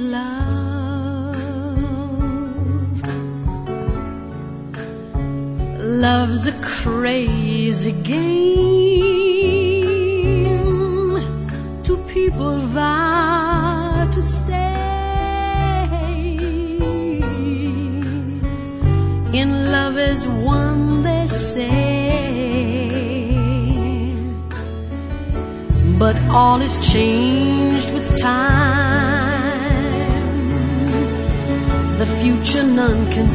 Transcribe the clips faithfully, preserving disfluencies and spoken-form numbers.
love. Love's a crazy game. Two people vow to stay. In love as one, they say. But all is changed with time. The future none can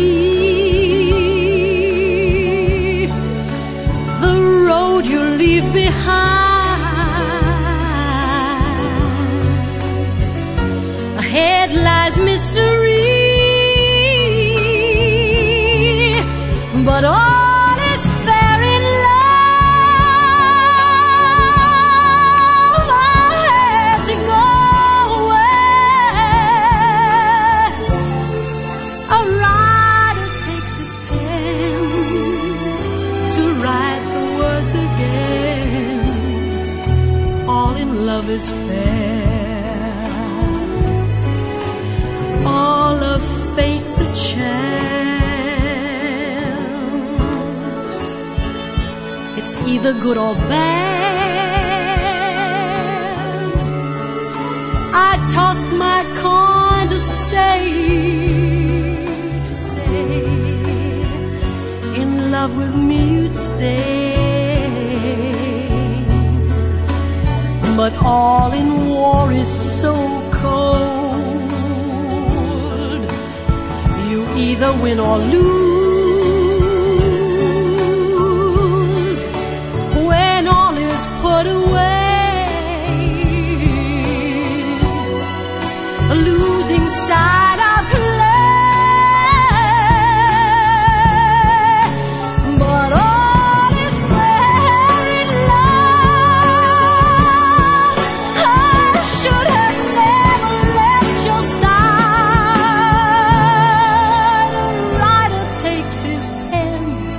see. The road you leave behind. Ahead lies mystery. But all is fair in love. I had to go away. A writer takes his pen to write the words again. All in love is fair. All of fate's a chance. It's either good or bad. I tossed my coin to say, to say, in love with me you'd stay. But all in war is so cold. You either win or lose. When all is put away, a losing side I play. But all is fair in love. I should have never left your side. A writer takes his pen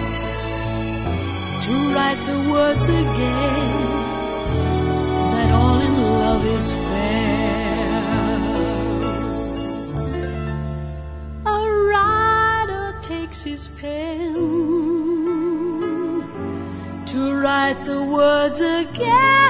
to write the words again, that all in love is fair. A writer takes his pen to write the words again.